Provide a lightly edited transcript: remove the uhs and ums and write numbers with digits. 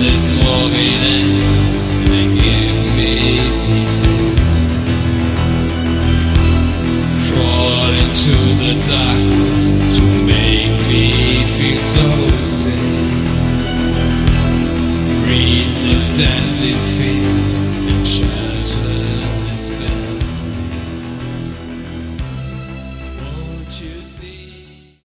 this morning and give me pieces. Crawl into the darkness to make me feel so sick. Breathe this dazzling